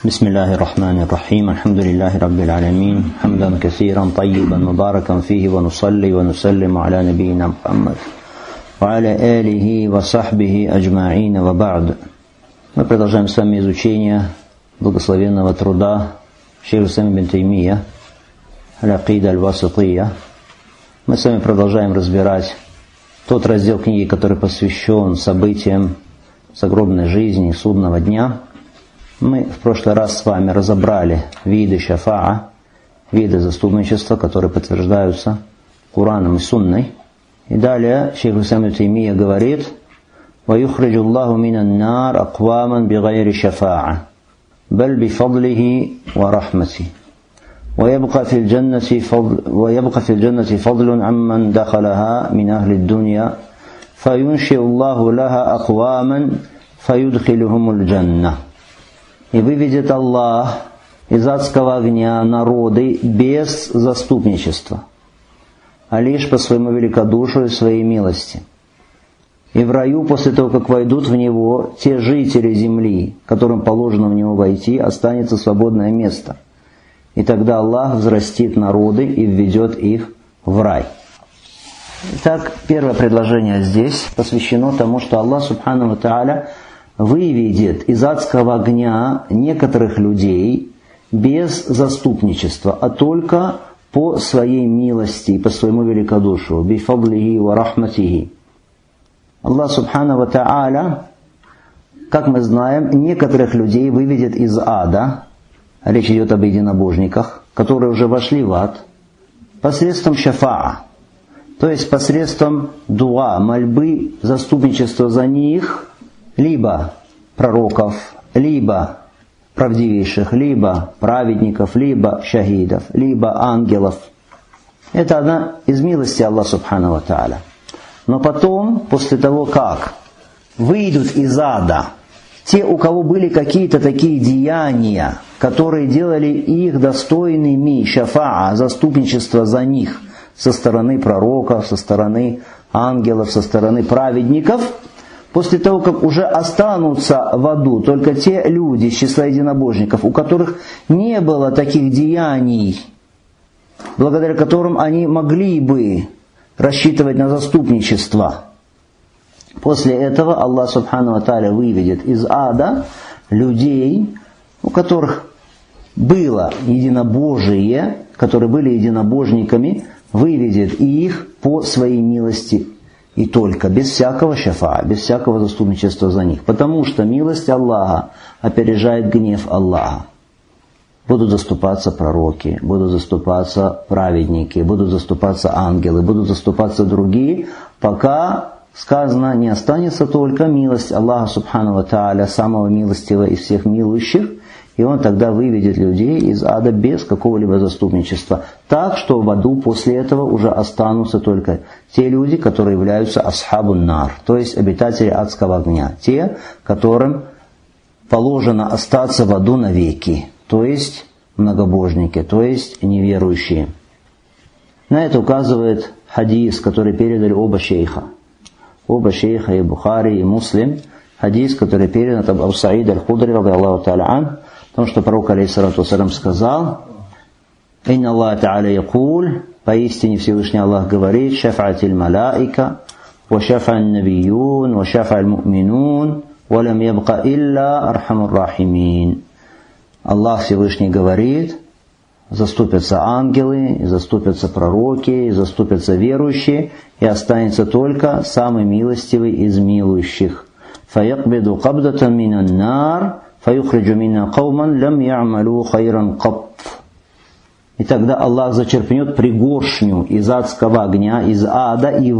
بسم الله الرحمن الرحيم الحمد لله رب العالمين حمدا كثيرا طيبا مباركا فيه ونصلي ونسلم على نبينا محمد وعلى آله وصحبه أجمعين وبعد. Мы продолжаем с вами изучение благословенного труда шейха ибн Таймия «Аль-Акида аль-Васития». Мы с вами продолжаем разбирать тот раздел книги, который посвящен событиям загробной жизни, судного дня. Мы в прошлый раз с вами разобрали виды шафаа, виды заступничества, которые подтверждаются Кораном и Сунной. И далее шейх ибн Таймия говорит: وَيُخْرِجُ اللَّهُ مِنَ النَّارِ أَقْوَامًا بِغَيْرِ شَفَاعَةٍ بَلْ بِفَضْلِهِ وَرَحْمَتِهِ ويبقى في الجنة فضل عمن دخلها من أهل الدنيا فينشئ الله لها أقواما فيدخلهم الجنة. И выведет Аллах из адского огня народы без заступничества, а лишь по своему великодушию и своей милости. И в раю, после того, как войдут в него те жители земли, которым положено в него войти, останется свободное место. И тогда Аллах взрастит народы и введет их в рай. Итак, первое предложение здесь посвящено тому, что Аллах Субхану ва Тааля выведет из адского огня некоторых людей без заступничества, а только по своей милости и по своему великодушию. Бифадлихи ва рахматихи. Аллах Субхану ва Тааля, как мы знаем, некоторых людей выведет из ада. Речь идет об единобожниках, которые уже вошли в ад, посредством шафаа, то есть посредством дуа, мольбы, заступничества за них, либо пророков, либо правдивейших, либо праведников, либо шахидов, либо ангелов. Это одна из милостей Аллаха Субхану ва Тааля. Но потом, после того, как выйдут из ада те, у кого были какие-то такие деяния, которые делали их достойными шафаа, заступничества за них со стороны пророков, со стороны ангелов, со стороны праведников, после того, как уже останутся в аду только те люди из числа единобожников, у которых не было таких деяний, благодаря которым они могли бы рассчитывать на заступничество. После этого Аллах Субхану ва Тааля выведет из ада людей, у которых было единобожие, которые были единобожниками, выведет их по своей милости и только, без всякого шафаа, без всякого заступничества за них. Потому что милость Аллаха опережает гнев Аллаха. Будут заступаться пророки, будут заступаться праведники, будут заступаться ангелы, будут заступаться другие, пока, сказано, не останется только милость Аллаха Субхану ва Тааля, самого милостивого из всех милующих, и Он тогда выведет людей из ада без какого-либо заступничества. Так что в аду после этого уже останутся только те люди, которые являются асхабун нар, то есть обитатели адского огня, те, которым положено остаться в аду навеки, то есть многобожники, то есть неверующие. На это указывает хадис, который передали оба шейха. Оба шейха, и Бухари, и Муслим. Хадис, который передан от Абу Саида аль-Худри, радиаллаху та'аля ан, потому что пророк, алейхиссалату вассалям, сказал: «Инна Аллах та'аля якуль», поистине Всевышний Аллах говорит: «Шафа'атиль малаика, ва шафа'аль набиюн, ва шафа'аль му'минун, ва лам ябка илля архамур рахимин». Аллах Всевышний говорит: заступятся ангелы, и заступятся пророки, и заступятся верующие, и останется только самый милостивый из милующих. فَيَقْبِضُ قَبْضَةً مِنَ النَّارِ فَيُخْرِجُ مِنَّا قَوْمًا لَمْ يَعْمَلُوا خَيْرًا قَطْ. И тогда Аллах зачерпнет пригоршню из адского огня, из ада, и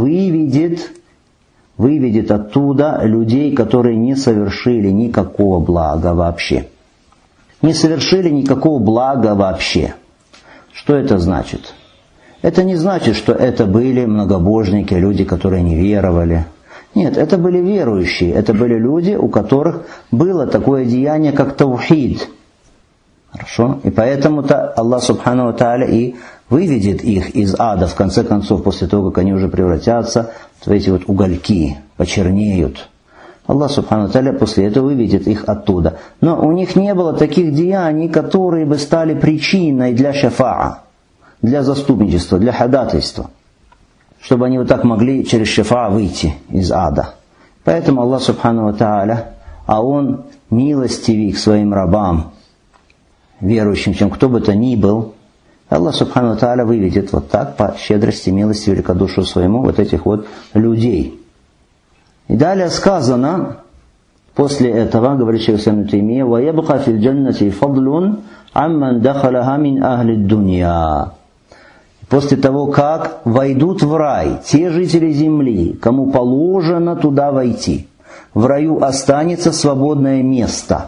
выведет оттуда людей, которые не совершили никакого блага вообще. Не совершили никакого блага вообще. Что это значит? Это не значит, что это были многобожники, люди, которые не веровали. Нет, это были верующие, это были люди, у которых было такое деяние, как таухид. Хорошо? И поэтому-то Аллах Субхану ва Тааля и выведет их из ада, в конце концов, после того, как они уже превратятся в эти вот угольки, почернеют. Аллах Субхану ва Тааля после этого выведет их оттуда. Но у них не было таких деяний, которые бы стали причиной для шафаа, для заступничества, для ходатайства, чтобы они вот так могли через шафаа выйти из ада. Поэтому Аллах Субхану ва Тааля, а Он милостивый к своим рабам, верующим, чем кто бы то ни был, Аллах Субхану ва Тааля выведет вот так по щедрости, милости, великодушию своему вот этих вот людей. И далее сказано, после этого, говорит шейх ибн Таймия, وَيَبْقَى فِي الْجَنَّةِ فَضْلٌ عَمَّنْ دَخَلَهَا مِنْ أَهْلِ الدُّنْيَا. После того, как войдут в рай те жители земли, кому положено туда войти, в раю останется свободное место.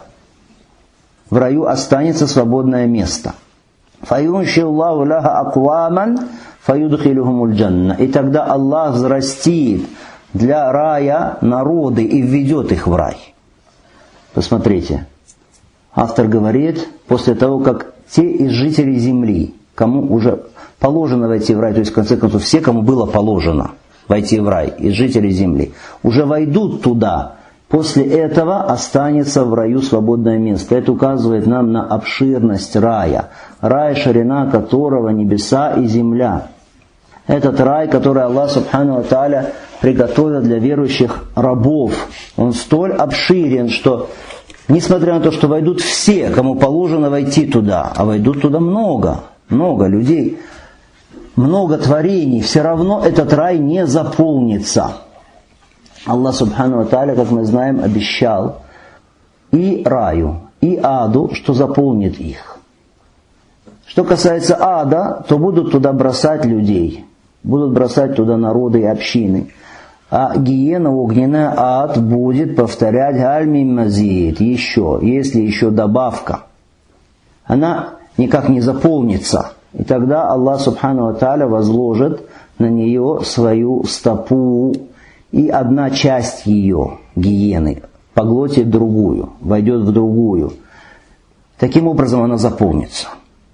В раю останется свободное место. فَيُنْشِي اللَّهُ لَهَا أَقْوَامًا فَيُدْخِلُهُمُ الْجَنَّةِ. И тогда Аллах взрастит для рая народы и введет их в рай. Посмотрите. Автор говорит, после того, как те из жителей земли, кому уже положено войти в рай, то есть в конце концов все, кому было положено войти в рай, из жителей земли, уже войдут туда, после этого останется в раю свободное место. Это указывает нам на обширность рая. Рай, ширина которого небеса и земля. Этот рай, который Аллах Субхану ва Тааля приготовил для верующих рабов, он столь обширен, что несмотря на то, что войдут все, кому положено войти туда, а войдут туда много людей, много творений, все равно этот рай не заполнится. Аллах Субхану ва Тааля, как мы знаем, обещал и раю, и аду, что заполнит их. Что касается ада, то будут туда бросать людей, будут бросать туда народы и общины. А гиена, огненная, ад будет повторять «Галь-мин мазид», еще, если еще добавка. Она никак не заполнится. И тогда Аллах Субхану ва Тааля возложит на нее свою стопу, и одна часть ее, гиены, поглотит другую, войдет в другую. Таким образом она заполнится.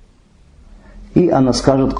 И она скажет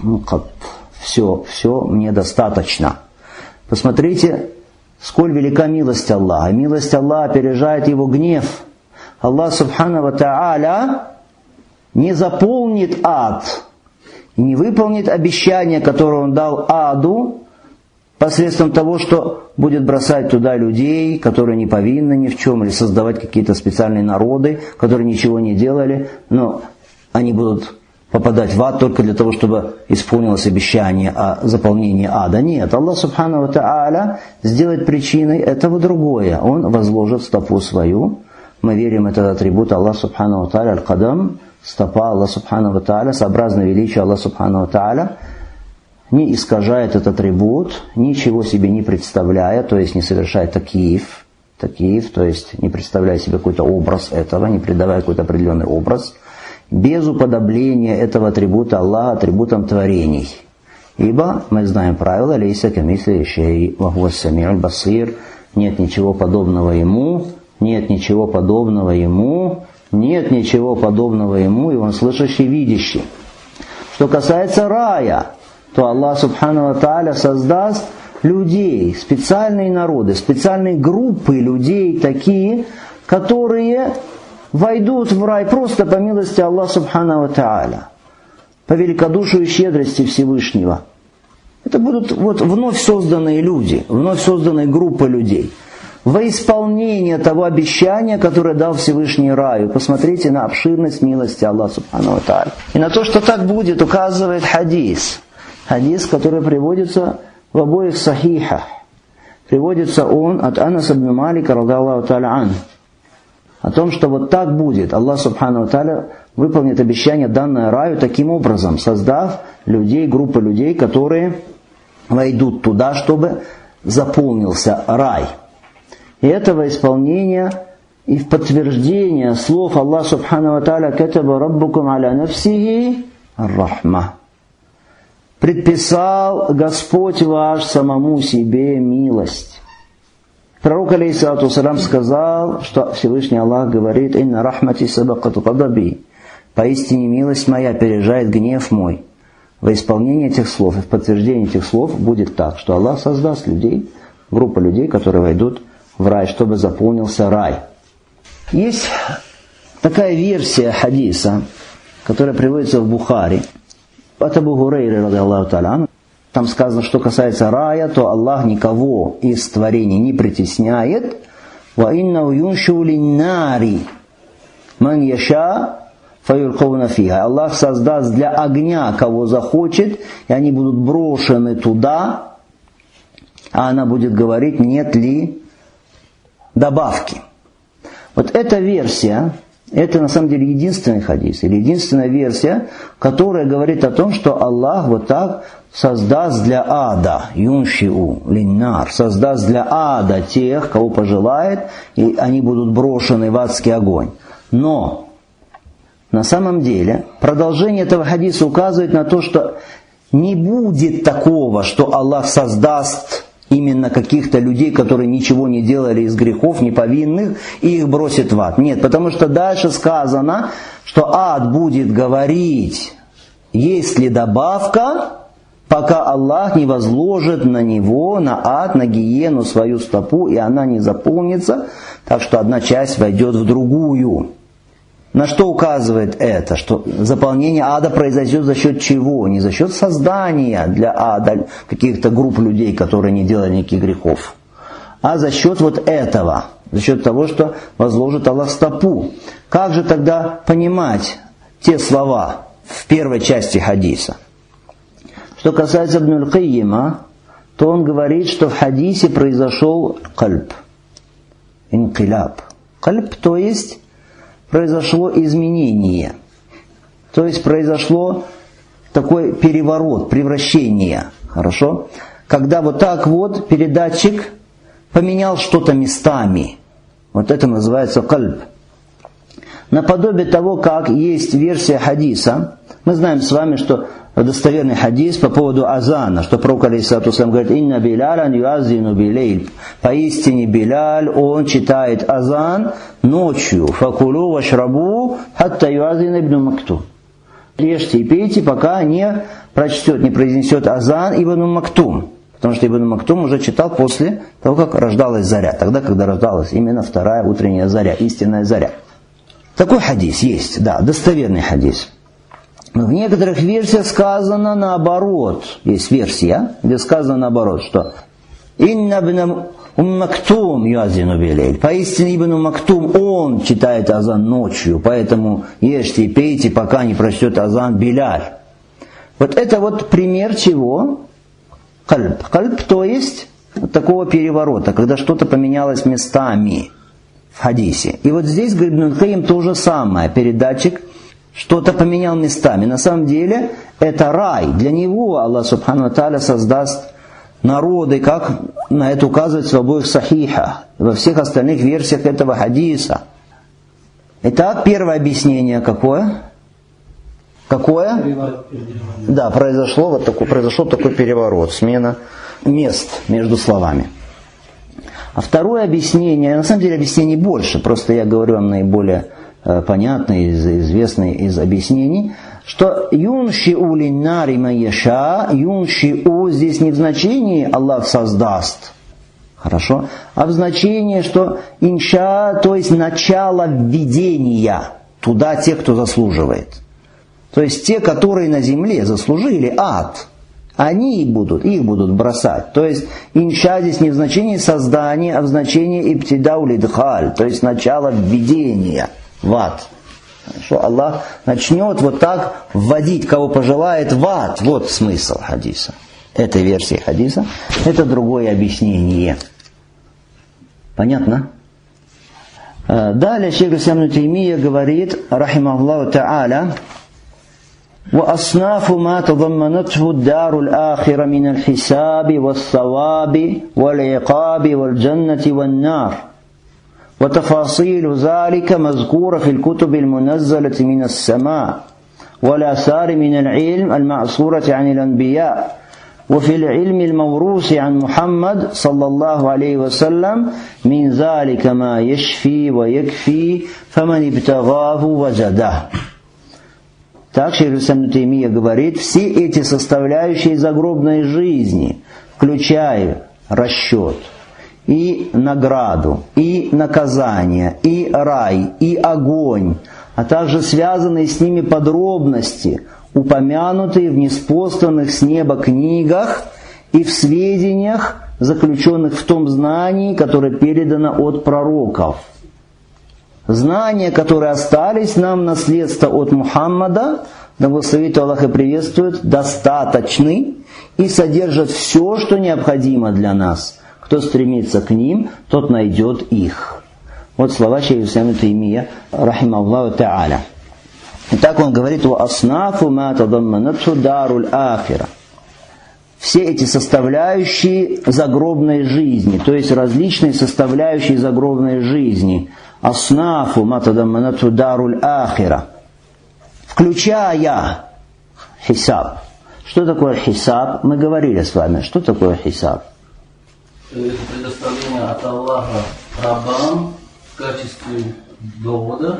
все, мне достаточно. Посмотрите, сколь велика милость Аллаха. Милость Аллаха опережает его гнев. Аллах Субхану ва Тааля не заполнит ад, не выполнит обещание, которое Он дал аду, посредством того, что будет бросать туда людей, которые не повинны ни в чем, или создавать какие-то специальные народы, которые ничего не делали, но они будут попадать в ад только для того, чтобы исполнилось обещание о заполнении ада. Нет, Аллах Субхану ва Тааля сделает причиной этого другое. Он возложит стопу свою. Мы верим, этот атрибут Аллах Субхану ва Тааля, аль-Кадам, стопа Аллах Субхану ва Тааля, сообразно величию Аллах Субхану ва Тааля, не искажает этот атрибут, ничего себе не представляя, то есть не совершая такиев, то есть не представляя себе какой-то образ этого, не придавая какой-то определенный образ, без уподобления этого атрибута Аллаха атрибутам творений. Ибо мы знаем правило «Лейса камисли шей ва хуа ас-сами'уль басир», нет ничего подобного ему, нет ничего подобного ему, нет ничего подобного ему, и он слышащий, видящий. Что касается рая, то Аллах Субхану ва Тааля создаст людей, специальные народы, специальные группы людей, такие, которые войдут в рай просто по милости Аллаха Субхану ва Тааля, по великодушию и щедрости Всевышнего. Это будут вновь созданные люди, вновь созданные группы людей, во исполнение того обещания, которое дал Всевышний раю. Посмотрите на обширность милости Аллаха Субхану ва Тааля. И на то, что так будет, указывает хадис. Хадис, который приводится в обоих сахихах. Приводится он от Анаса ибн Малика, радиаллаху та'аля анху, о том, что вот так будет. Аллах Субхану ва Тааля выполнит обещание, данное раю, таким образом, создав людей, группу людей, которые войдут туда, чтобы заполнился рай. И этого исполнения и в подтверждение слов Аллаха Субхану ва Тааля «Катаба раббукум аля нафсихи ар-рахма». Предписал Господь ваш самому себе милость. Пророк алейхиссалату вассалям сказал, что Всевышний Аллах говорит: «Инна рахмати сабакат гадаби». Поистине милость моя опережает гнев мой. Во исполнение этих слов и в подтверждение этих слов будет так, что Аллах создаст людей, группа людей, которые войдут в рай, чтобы заполнился рай. Есть такая версия хадиса, которая приводится в Бухари, от Абу Гурейры, ради Аллаху та'аля. Там сказано, что касается рая, то Аллах никого из творений не притесняет. «Ва иннау юншу линнари ман яша фаюлькауна фиха». Аллах создаст для огня, кого захочет, и они будут брошены туда, а она будет говорить, нет ли добавки. Вот эта версия, это на самом деле единственный хадис, или единственная версия, которая говорит о том, что Аллах вот так создаст для ада, юншиу линнар, создаст для ада тех, кого пожелает, и они будут брошены в адский огонь. Но на самом деле продолжение этого хадиса указывает на то, что не будет такого, что Аллах создаст именно каких-то людей, которые ничего не делали из грехов, неповинных, и их бросит в ад. Нет, потому что дальше сказано, что ад будет говорить, есть ли добавка, пока Аллах не возложит на него, на ад, на гиену свою стопу, и она не заполнится, так что одна часть войдет в другую. На что указывает это? Что заполнение ада произойдет за счет чего? Не за счет создания для ада каких-то групп людей, которые не делали никаких грехов, а за счет вот этого, за счет того, что возложит Аллах стопу. Как же тогда понимать те слова в первой части хадиса? Что касается Ибн аль-Каййима, то он говорит, что в хадисе произошел кальб, инкиляб. Кальб, то есть произошло изменение, то есть произошло такой переворот, превращение, хорошо? Когда вот так вот передатчик поменял что-то местами, вот это называется кальб. Наподобие того, как есть версия хадиса, мы знаем с вами, что достоверный хадис по поводу азана, что пророк алейхиссалату вассалям говорит, «Инна Билялян юаззину билейль». Поистине Биляль, он читает азан ночью. «Факулу вашрабу хатта юаззин ибн Мактум». Ешьте и пейте, пока не прочтет, не произнесет азан ибн Мактум. Потому что ибн Мактум уже читал после того, как рождалась заря. Тогда, когда рождалась именно вторая утренняя заря, истинная заря. Такой хадис есть, да, достоверный хадис. В некоторых версиях сказано наоборот. Есть версия, где сказано наоборот, что «Инна ибн Мактум юаззину билейль». Поистине ибн Мактум, он читает азан ночью, поэтому ешьте и пейте, пока не прочтет азан Биляль. Вот это вот пример чего? Кальб. Кальб, то есть вот такого переворота, когда что-то поменялось местами в хадисе. И вот здесь, говорит Ибн аль-Каййим, то же самое. Передатчик что-то поменял местами. На самом деле, это рай. Для него Аллах Субхану ва Тааля создаст народы, как на это указывается в обоих сахихах, во всех остальных версиях этого хадиса. Итак, первое объяснение какое? Какое? Да, произошел такой переворот, смена мест между словами. А второе объяснение, на самом деле объяснений больше, просто я говорю вам наиболее понятные, известные из объяснений, что юншиу линнари ма яша, юншиу здесь не в значении Аллах создаст, хорошо, а в значении, что инша, то есть начало введения туда тех, кто заслуживает. То есть те, которые на земле заслужили ад, их будут бросать. То есть инша здесь не в значении создания, а в значении ибтидау лидхаль, то есть начало введения в ад. Что Аллах начнет вот так вводить, кого пожелает, в ад. Вот смысл хадиса. Этой версии хадиса. Это другое объяснение. Понятно? Далее шейх ибн Таймия говорит, рахимахуллаху та'аля, وأصناف ما تضمنته الدار الآخرة من الحساب والثواب والعقاب والجنة والنار وتفاصيل ذلك مذكورة في الكتب المنزلة من السماء والآثار من العلم المعصورة عن الأنبياء وفي العلم الموروث عن محمد صلى الله عليه وسلم من ذلك ما يشفي ويكفي فمن ابتغاه وجده. Так шейх ибн Таймия говорит, все эти составляющие загробной жизни, включая расчет и награду, и наказание, и рай, и огонь, а также связанные с ними подробности, упомянутые в ниспосланных с неба книгах и в сведениях, заключенных в том знании, которое передано от пророков. Знания, которые остались нам в наследство от Мухаммада, да благословит Аллах и приветствует, достаточны и содержат все, что необходимо для нас. Кто стремится к ним, тот найдет их. Вот слова шейха ибн Таймия, рахимахуллаху та'аля. Итак, он говорит: «Ва аснафу ма тадамманатху даруль ахира». Все эти составляющие загробной жизни, то есть различные составляющие загробной жизни. Аснафу ма тадамманатху даруль ахира. Включая хисаб. Что такое хисаб? Мы говорили с вами. Что такое хисаб? Это предоставление от Аллаха рабам в качестве довода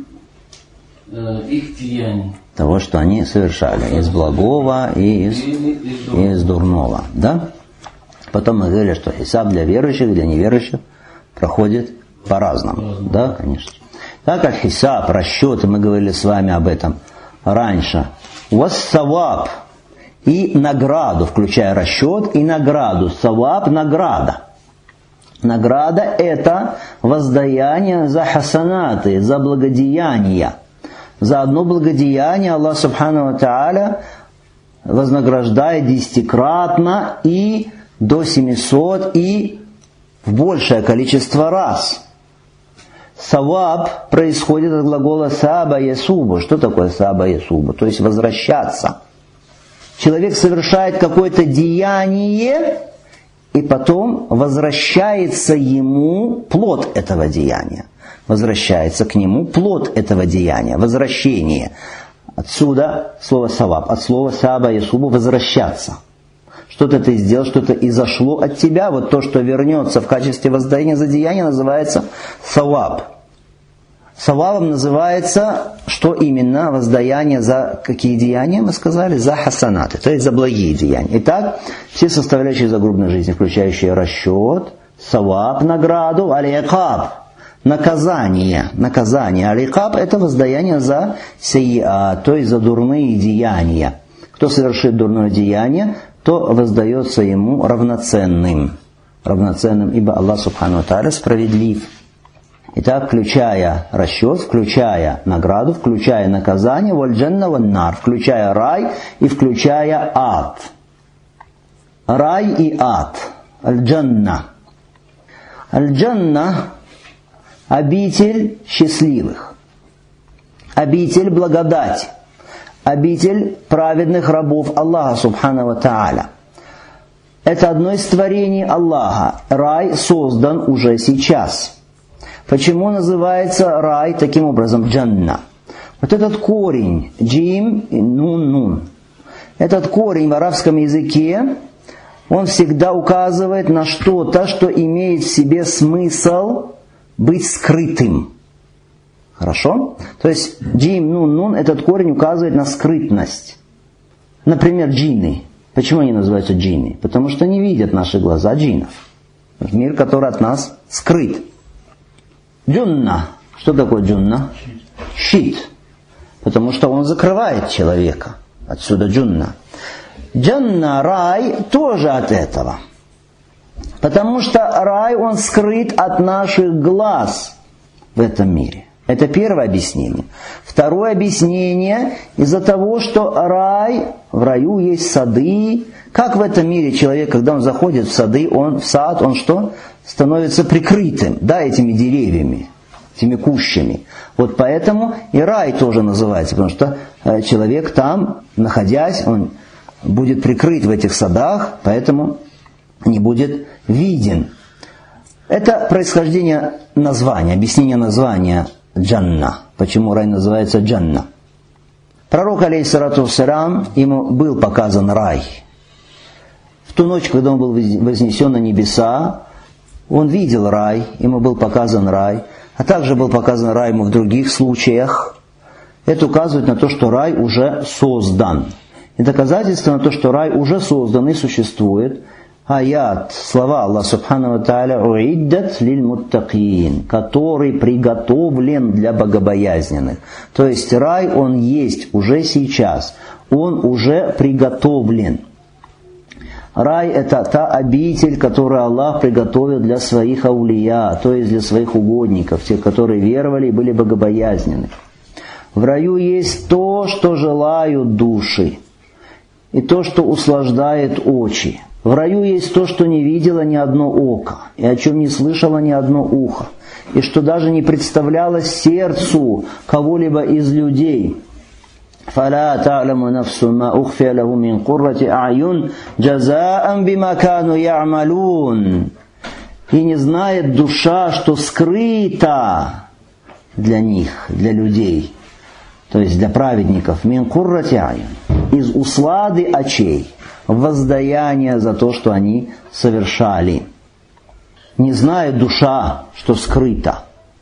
их деяний. Того, что они совершали. Из благого и из дурного. Да? Потом мы говорили, что хисаб для верующих, для неверующих проходит по-разному. Да, конечно. Так как хисаб, расчеты, мы говорили с вами об этом раньше. Вассаваб. И награду, включая расчет, и награду. Саваб – награда. Награда – это воздаяние за хасанаты, за благодеяния. За одно благодеяние Аллах Субхану ва Тааля вознаграждает 10-кратно и до 700 и в большее количество раз. Саваб происходит от глагола саба ясубу. Что такое саба ясубу? То есть возвращаться. Человек совершает какое-то деяние, и потом возвращается ему плод этого деяния. Возвращается к нему плод этого деяния, возвращение. Отсюда слово саваб, от слова саба ясубу возвращаться. Что-то ты сделал, что-то изошло от тебя, вот то, что вернется в качестве воздаяния за деяние, называется саваб. Савабом называется, что именно? Воздаяние за какие деяния, мы сказали? За хасанаты, то есть за благие деяния. Итак, все составляющие загробной жизни, включающие расчет, саваб, награду, аль-икаб, наказание. Аль-икаб – это воздаяние за сейя, то есть за дурные деяния. Кто совершит дурное деяние, то воздается ему равноценным, ибо Аллах Субхану ва Тааля справедлив. Итак, включая расчет, включая награду, включая наказание, валь-джанна ван-нар, включая рай и включая ад. Рай и ад. Аль-джанна. Аль-джанна – обитель счастливых, обитель благодати, обитель праведных рабов Аллаха Субхану ва Тааля. Это одно из творений Аллаха. Рай создан уже сейчас. Почему называется рай таким образом джанна? Вот этот корень джим и нун. Этот корень в арабском языке, он всегда указывает на что-то, что имеет в себе смысл быть скрытым. Хорошо? То есть джим, нун, этот корень указывает на скрытность. Например, джинны. Почему они называются джинны? Потому что не видят наши глаза джиннов. Мир, который от нас скрыт. Джунна. Что такое джунна? Щит. Потому что он закрывает человека. Отсюда джунна. Джанна, рай, тоже от этого. Потому что рай, он скрыт от наших глаз в этом мире. Это первое объяснение. Второе объяснение, из-за того, что рай, в раю есть сады. Как в этом мире человек, когда он заходит в сады, в сад, он что? Становится прикрытым, да, этими деревьями, этими кущами. Вот поэтому и рай тоже называется, потому что человек там, находясь, он будет прикрыт в этих садах, поэтому не будет виден. Это происхождение названия, объяснение названия джанна. Почему рай называется джанна? Пророк, алейхиссалату вассалям, ему был показан рай. В ту ночь, когда он был вознесен на небеса, он видел рай, ему был показан рай, а также был показан рай ему в других случаях. Это указывает на то, что рай уже создан. И доказательство на то, что рай уже создан и существует, аят, слова Аллаха Субхану ва Тааля, уиддат лиль муттакин, который приготовлен для богобоязненных. То есть рай, он есть уже сейчас, он уже приготовлен. Рай – это та обитель, которую Аллах приготовил для своих аулия, то есть для своих угодников, тех, которые веровали и были богобоязненны. В раю есть то, что желают души, и то, что услаждает очи. В раю есть то, что не видело ни одно око, и о чем не слышало ни одно ухо, и что даже не представлялось сердцу кого-либо из людей. فَلَا تَعْلَمُ نَفْسٌ مَا أُخْفِيَ لَهُ مِنْ قُرَّةِ أَعْيُنٍ جَزَاءً بِمَا كَانُوا يَعْمَلُونَ. И не знает душа, что скрыто для них, для людей, то есть для праведников, мин куррати аюн, из услады очей, воздаяние за то, что они совершали. Не знает душа, что скрыто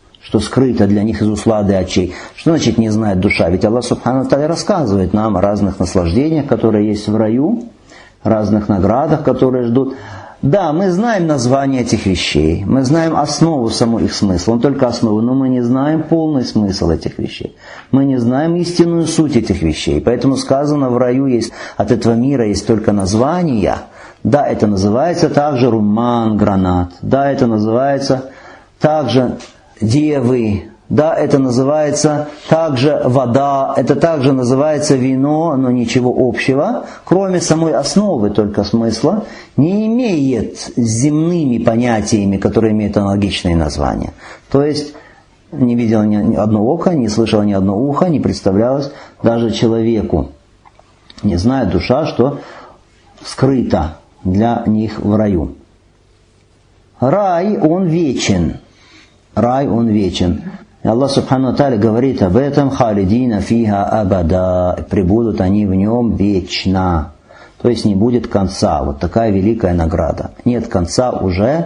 для них из услады очей. Что значит не знает душа? Ведь Аллах Субхану ва Тааля рассказывает нам о разных наслаждениях, которые есть в раю, разных наградах, которые ждут. Да, мы знаем название этих вещей, мы знаем основу самого их смысла, он только основу, но мы не знаем полный смысл этих вещей. Мы не знаем истинную суть этих вещей. Поэтому сказано, в раю есть, от этого мира есть только названия. Да, это называется также румман, гранат. Да, это называется также девы. Да, это называется также вода, это также называется вино, но ничего общего, кроме самой основы только смысла, не имеет с земными понятиями, которые имеют аналогичные названия. То есть не видел ни одно око, не слышал ни одно ухо, не представлялось даже человеку. Не знает душа, что скрыто для них в раю. Рай, он вечен. Рай, он вечен. И Аллах Субхану ва Тааля говорит об этом: «Халидина фиха абада», прибудут они в нем вечно. То есть не будет конца. Вот такая великая награда. Нет конца уже,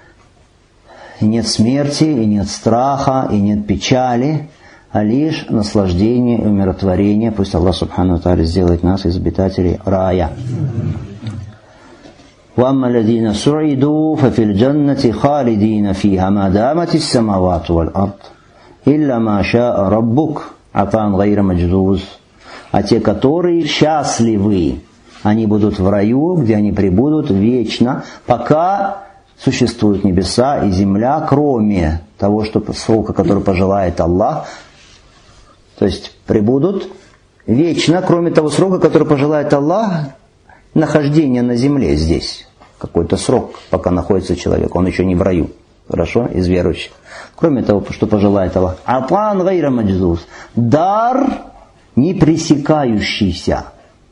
и нет смерти, и нет страха, и нет печали, а лишь наслаждение и умиротворение. Пусть Аллах Субхану ва Тааля сделает нас из обитателей рая. وَأَمَّا الَّذِينَ سُعِدُوا فَفِي الْجَنَّةِ خَالِدِينَ فِيهَا مَا دَامَتِ السَّمَاوَاتُ وَالْأَرْضُ إِلَّا مَا شَاءَ رَبُّكَ عَطَاءً غَيْرَ مَجْذُوذٍ. А те, которые счастливы, они будут в раю, где они пребудут вечно, пока существуют небеса и земля, кроме того, что срока, который пожелает Аллах. То есть пребудут вечно, кроме того срока, который пожелает Аллах, нахождение на земле здесь. Какой-то срок, пока находится человек, он еще не в раю. Хорошо? Из верующих. Кроме того, что пожелает Аллах. Атан гайра маджзуз. Дар не пресекающийся.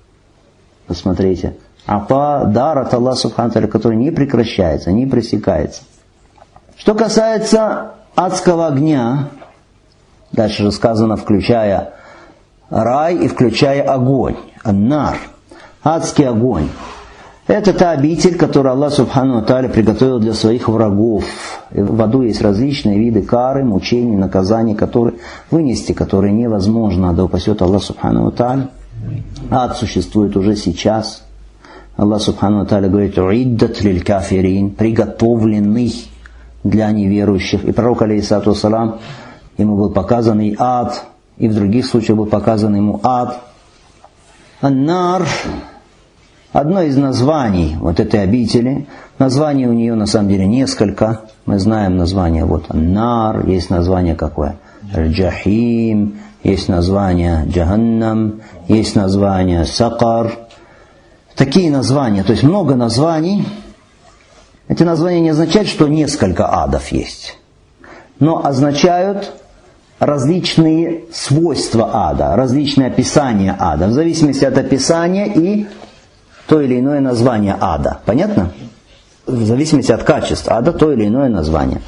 Посмотрите. Дар от Аллаха Субхану ва Тааля, который не прекращается, не пресекается. Что касается адского огня, дальше же сказано, включая рай и включая огонь. Нар. Адский огонь. Это та обитель, которую Аллах Субхану ва Тааля приготовил для своих врагов. И в аду есть различные виды кары, мучений, наказаний, которые вынести, которые невозможно, да упасет Аллах Субхану ва Тааля. Ад существует уже сейчас. Аллах Субхану ва Тааля говорит: «Уиддат лиль кафирин», приготовленный для неверующих. И пророк, алейхиссалату вассалам, ему был показан и ад, и в других случаях был показан ему ад. Ан-нар, одно из названий вот этой обители. Названий у нее на самом деле несколько. Мы знаем название вот Ан-нар, есть название какое? Аль-Джахим, есть название Джаханнам, есть название Сакар. Такие названия, то есть много названий. Эти названия не означают, что несколько адов есть, но означают различные свойства ада, различные описания ада, в зависимости от описания и то или иное название ада. Понятно? В зависимости от качества ада, то или иное название.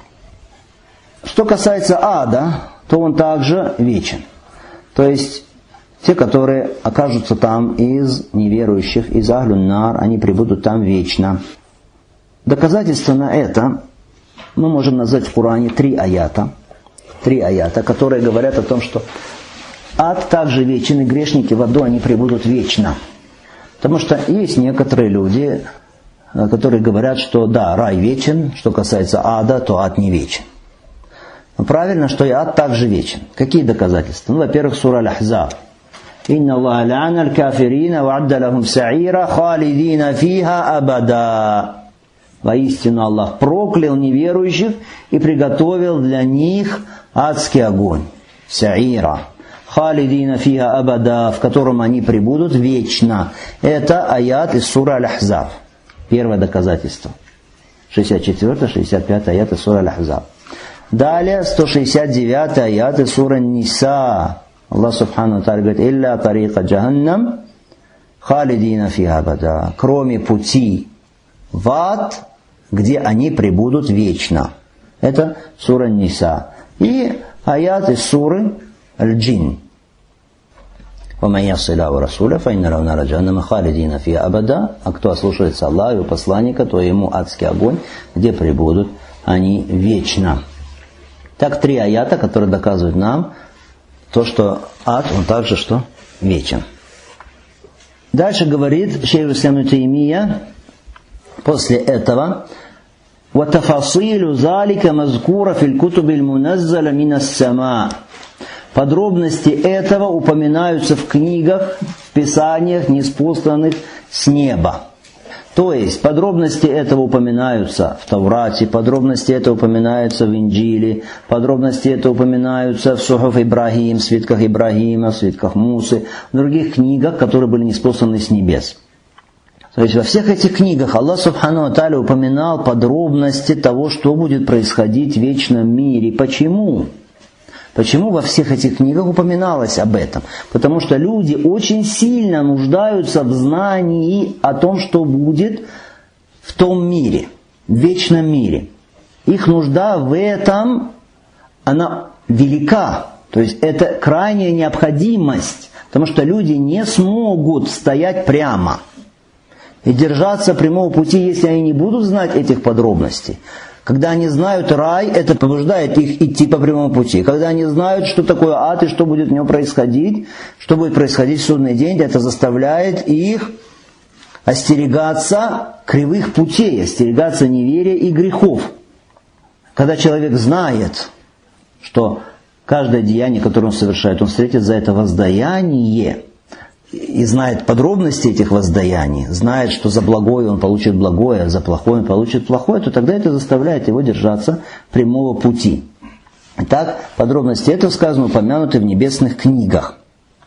Что касается ада, то он также вечен. То есть те, которые окажутся там из неверующих, из Ахлюн-Нар, они пребудут там вечно. Доказательство на это мы можем назвать в Коране 3 аята, которые говорят о том, что ад также вечен, и грешники в аду, они пребудут вечно. Потому что есть некоторые люди, которые говорят, что да, рай вечен, что касается ада, то ад не вечен. Но правильно, что и ад также вечен. Какие доказательства? Ну, во-первых, сура Аль-Ахзаб. «Инна Аллаха ла'ана аль-кафирина ва адда лахум са'ира халидина фиха абада». Воистину Аллах проклял неверующих и приготовил для них адский огонь. Са'ира. Халидина фиха абада, в котором они пребудут вечно. Это аят из суры Аль-Ахзаб. Первое доказательство. 64-65 аят из суры Аль-Ахзаб. Далее 169 аят из суры Ниса. Аллах Субхану Тааля говорит: «Илля тарика джаханнам халидина фиха абада». Кроме пути в ад, где они пребудут вечно. Это сура Ниса. И аят из суры Аль-Джин. «Ваман яссилаху расуля, фаинна лаху нара джаханнама халидина фиха абада». А кто ослушается Аллаха и его посланника, то ему адский огонь, где пребудут они вечно. Так, 3 аята, которые доказывают нам то, что ад, он также что? Вечен. Дальше говорит шейх ислам ибн Таймия после этого: «Ватафасилу залика мазкура фил кутубиль муназзаля минас сама». Подробности этого упоминаются в книгах, в писаниях, ниспосланных с неба. То есть подробности этого упоминаются в Таврате, подробности этого упоминаются в Инджиле, подробности этого упоминаются в Сухуф Ибрахим, в свитках Ибрахима, в свитках Мусы, в других книгах, которые были ниспосланы с небес. То есть во всех этих книгах Аллах Субхану ва Тааля упоминал подробности того, что будет происходить в вечном мире. Почему? Почему во всех этих книгах упоминалось об этом? Потому что люди очень сильно нуждаются в знании о том, что будет в том мире, в вечном мире. Их нужда в этом, она велика. То есть это крайняя необходимость, потому что люди не смогут стоять прямо и держаться прямого пути, если они не будут знать этих подробностей. Когда они знают рай, это побуждает их идти по прямому пути. Когда они знают, что такое ад и что будет в нем происходить, что будет происходить в судный день, это заставляет их остерегаться кривых путей, остерегаться неверия и грехов. Когда человек знает, что каждое деяние, которое он совершает, он встретит за это воздаяние, и знает подробности этих воздаяний, знает, что за благое он получит благое, а за плохое он получит плохое, то тогда это заставляет его держаться прямого пути. Итак, подробности этого сказано, упомянуты в небесных книгах.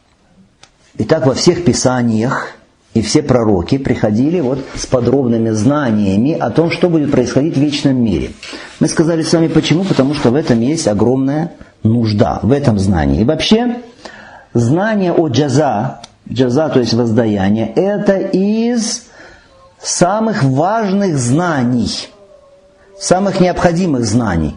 Итак, во всех писаниях и все пророки приходили вот с подробными знаниями о том, что будет происходить в вечном мире. Мы сказали с вами почему, потому что в этом есть огромная нужда, в этом знании. И вообще, знание о джаза, то есть воздаяние, это из самых важных знаний, самых необходимых знаний.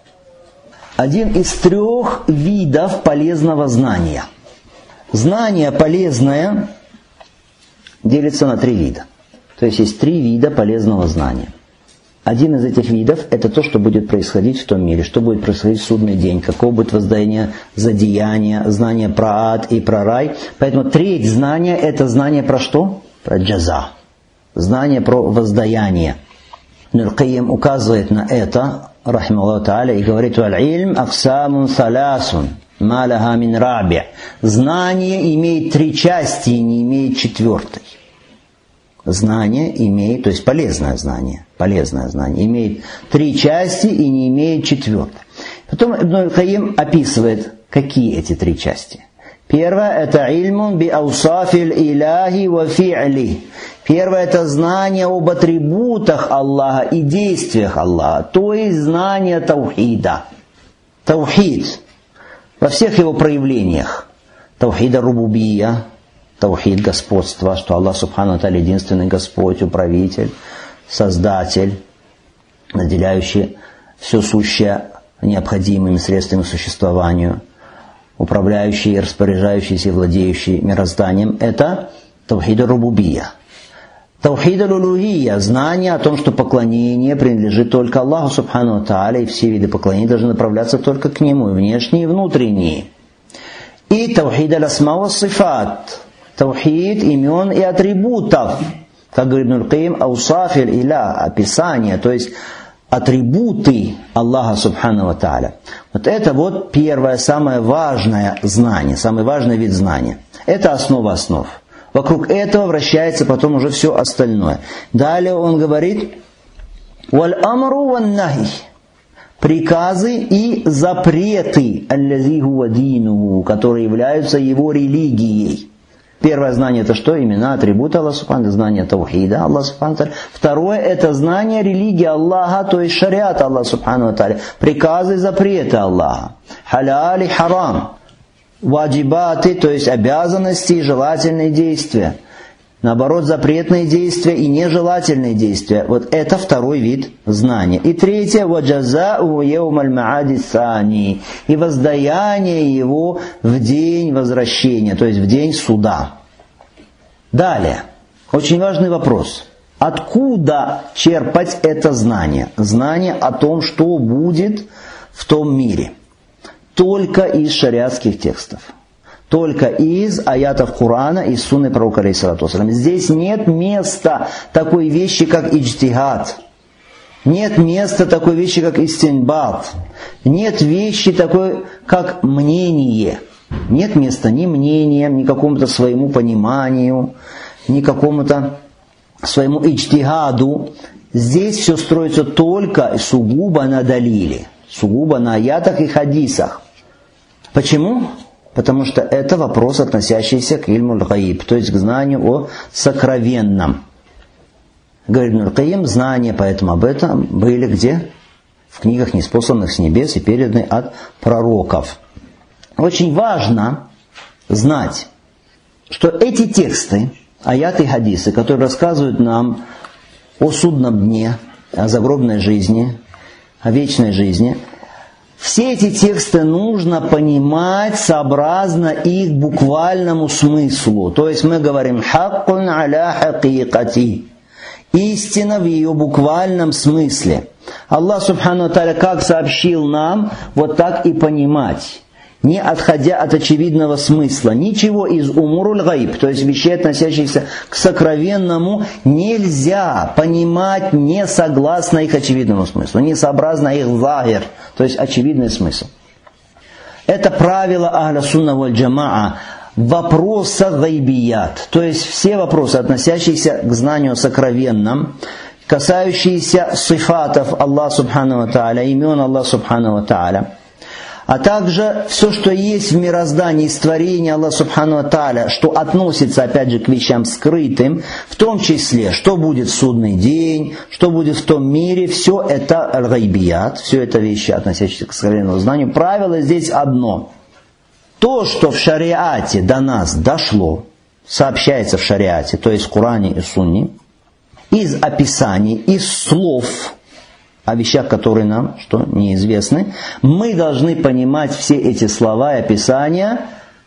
Один из 3 видов полезного знания. Знание полезное делится на 3 вида. То есть 3 вида полезного знания. Один из этих видов – это то, что будет происходить в том мире, что будет происходить в судный день, какое будет воздаяние за деяния, знание про ад и про рай. Поэтому 1/3 знания – это знание про что? Про джаза. Знание про воздаяние. Ибн аль-Кайим указывает на это, рахимахуллаху тааля, и говорит: «Валь-илм аксамун саласун, ма лаха мин раби». Знание имеет 3 части и не имеет 4-й. Знание имеет, то есть полезное знание, имеет 3 части и не имеет 4-й. Потом Ибн аль-Кайим описывает, какие эти 3 части. Первое – это ильмун би аусафиль иляхи ва фи'ли. Первое – это знание об атрибутах Аллаха и действиях Аллаха, то есть знание таухида. Таухид во всех его проявлениях. Таухида рубубия, таухид господства, что Аллах Субхану ва Тааля единственный Господь, управитель, Создатель, наделяющий все сущее необходимыми средствами к существованию, управляющий, распоряжающийся и владеющий мирозданием. Это таухид рубубия. Таухид аль-улухия, знание о том, что поклонение принадлежит только Аллаху Субхану ва Тааля, и все виды поклонения должны направляться только к Нему, и внешние, и внутренние. И таухид аль-асма ва сифат, таухид имен и атрибутов, Как говорит Ибн аль-Каим, аусафиль иля, описание, то есть атрибуты Аллаха Субхану ва Тааля. Вот это вот первое, самое важное знание, самый важный вид знания. Это основа основ. Вокруг этого вращается потом уже все остальное. Далее он говорит, «Валь амру ван нахи». Приказы и запреты, аллази хуа динуху, которые являются его религией. Первое знание это что? Имена, атрибуты Аллаха Субхану, знание таухида Аллаха Субхану. Второе это знание религии Аллаха, то есть шариата Аллаха Субхану. Приказы и запреты Аллаха. Халяли, харам. Ваджибаты, то есть обязанности и желательные действия. Наоборот, запретные действия и нежелательные действия. Вот это второй вид знания. И третье, ваджазау яумаль маади сани. И воздаяние его в день возвращения, то есть в день суда. Далее, очень важный вопрос. Откуда черпать это знание? Знание о том, что будет в том мире. Только из шариатских текстов. Только из аятов Корана и сунны пророка алейхиссалату вассалям. Здесь нет места такой вещи, как иджтихад. Нет места такой вещи, как истинбат. Нет вещи такой, как мнение. Нет места ни мнениям, ни какому-то своему пониманию, ни какому-то своему иджтихаду. Здесь все строится только и сугубо на далиле, сугубо на аятах и хадисах. Почему? Потому что это вопрос, относящийся к ильму аль-гаиб, то есть к знанию о сокровенном. Говорит Ибн аль-Каим, знания поэтому об этом были где? В книгах, ниспосланных с небес и переданы от пророков. Очень важно знать, что эти тексты, аяты и хадисы, которые рассказывают нам о судном дне, о загробной жизни, о вечной жизни, все эти тексты нужно понимать сообразно их буквальному смыслу. То есть мы говорим «хаккун аля хакикати». Истина в ее буквальном смысле. Аллах Субхану ва Тааля как сообщил нам, вот так и понимать. Не отходя от очевидного смысла. Ничего из умуруль гаиб, то есть вещей, относящихся к сокровенному, нельзя понимать не согласно их очевидному смыслу, не сообразно их захир, то есть очевидный смысл. Это правило ахля сунна валь джамаа вопроса гайбият, то есть все вопросы, относящиеся к знанию о сокровенном, касающиеся сифатов Аллаха Субхану ва Тааля, имен Аллаха Субхану ва Тааля, а также все, что есть в мироздании, из творения Аллаха Субхану ва Тааля, что относится, опять же, к вещам скрытым, в том числе, что будет в судный день, что будет в том мире, все это аль-гайбият, все это вещи, относящиеся к сокровенному знанию. Правило здесь одно. То, что в шариате до нас дошло, сообщается в шариате, то есть в Коране и Сунне, из описаний, из слов, о вещах, которые нам что неизвестны, мы должны понимать все эти слова и описания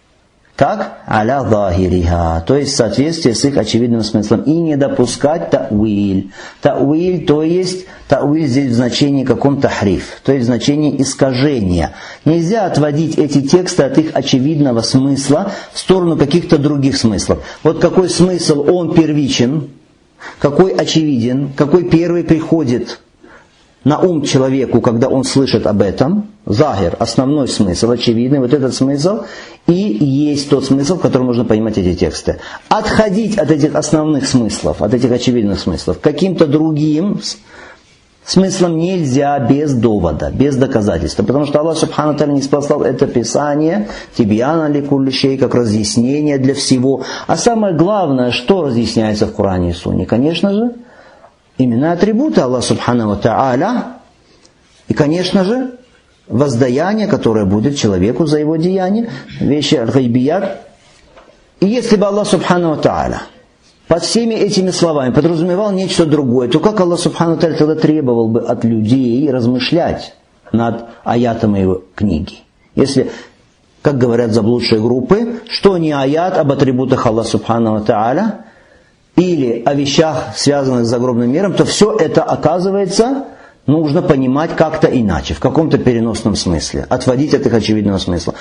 как аля захириха, то есть в соответствии с их очевидным смыслом, и не допускать та'виль. Та'виль, то есть та'виль здесь в значении каком тахриф, то есть в значении искажения. Нельзя отводить эти тексты от их очевидного смысла в сторону каких-то других смыслов. Вот какой смысл он первичен, какой очевиден, какой первый приходит на ум человеку, когда он слышит об этом, захир, основной смысл, очевидный, вот этот смысл, и есть тот смысл, в котором можно понимать эти тексты. Отходить от этих основных смыслов, от этих очевидных смыслов, каким-то другим смыслом нельзя без довода, без доказательства, потому что Аллах Субхану Тааля не спасал это Писание, тибьяна ли кулли шей, как разъяснение для всего. А самое главное, что разъясняется в Коране и Сунне, конечно же, именно атрибуты Аллаха Субхану ва Тааля и, конечно же, воздаяние, которое будет человеку за его деяние, вещи аль-гайбият. И если бы Аллах Субхану ва Тааля под всеми этими словами подразумевал нечто другое, то как Аллах Субхану ва Тааля тогда требовал бы от людей размышлять над аятом его книги? Если, как говорят заблудшие группы, что не аят об атрибутах Аллаха Субхану ва Тааля, или о вещах, связанных с загробным миром, то все это, оказывается, нужно понимать как-то иначе, в каком-то переносном смысле, отводить от их очевидного смысла.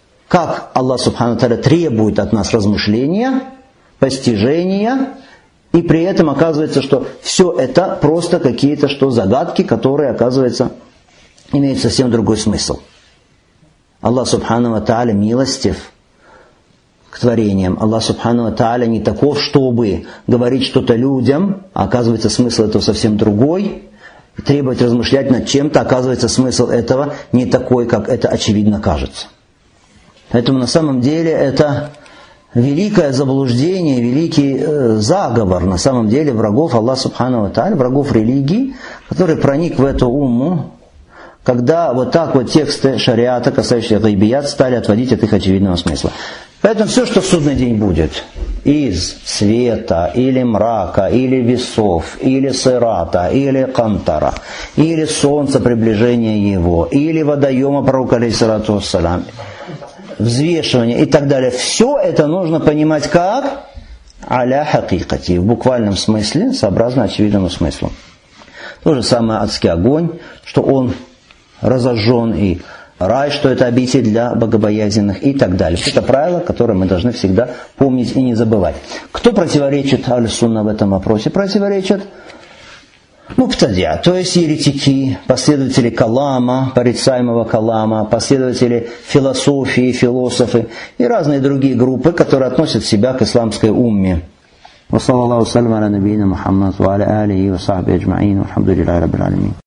Как Аллах Субхану Тааля требует от нас размышления, постижения И при этом оказывается, что все это просто какие-то загадки, которые, оказывается, имеют совсем другой смысл. Аллах Субхану ва Тааля милостив к творениям. Аллах Субхану ва Тааля не таков, чтобы говорить что-то людям, а оказывается смысл этого совсем другой, и требовать размышлять над чем-то, оказывается смысл этого не такой, как это очевидно кажется. Поэтому на самом деле это великое заблуждение, великий заговор на самом деле врагов Аллаха Субхану ва Тааля, врагов религии, который проник в эту умму, когда вот так вот тексты шариата, касающиеся гайбият, стали отводить от их очевидного смысла. Поэтому все, что в судный день будет из света, или мрака, или весов, или сирата, или кантара, или солнца, приближения его, или водоема пророка алейхиссалату вассалям, взвешивание и так далее, все это нужно понимать как аля хакикати, в буквальном смысле, сообразно очевидному смыслу. То же самое адский огонь, что он разожжен, и рай, что это обитель для богобоязненных и так далее. Это правило, которое мы должны всегда помнить и не забывать. Кто противоречит аль-сунна в этом вопросе? Противоречат мубтадиа, то есть еретики, последователи калама, порицаемого калама, последователи философии, философы и разные другие группы, которые относят себя к исламской умме. Ва саллаллаху салям аля набийина Мухаммад ва аля алихи ва сахби аджмаин, вальхамдулиллахи раббил алямин.